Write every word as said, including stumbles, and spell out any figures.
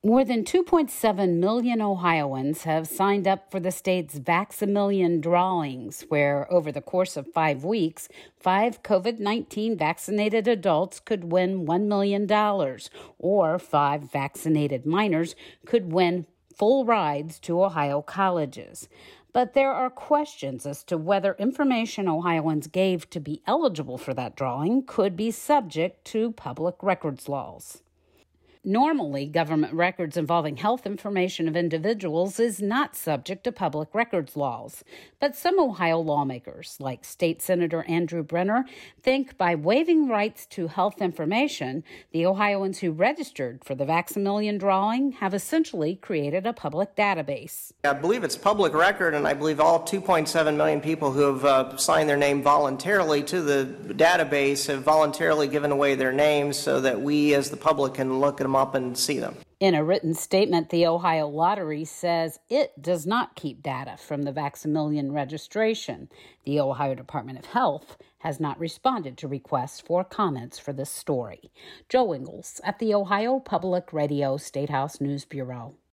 More than two point seven million Ohioans have signed up for the state's Vax-A-Million drawings, where over the course of five weeks, five COVID nineteen vaccinated adults could win one million dollars, or five vaccinated minors could win full rides to Ohio colleges. But there are questions as to whether information Ohioans gave to be eligible for that drawing could be subject to public records laws. Normally, government records involving health information of individuals is not subject to public records laws. But some Ohio lawmakers, like State Senator Andrew Brenner, think by waiving rights to health information, the Ohioans who registered for the Vax-A-Million drawing have essentially created a public database. I believe it's public record, and I believe all two point seven million people who have uh, signed their name voluntarily to the database have voluntarily given away their names so that we as the public can look at them up and see them. In a written statement, the Ohio Lottery says it does not keep data from the Vax-A-Million registration. The Ohio Department of Health has not responded to requests for comments for this story. Joe Ingles at the Ohio Public Radio State House News Bureau.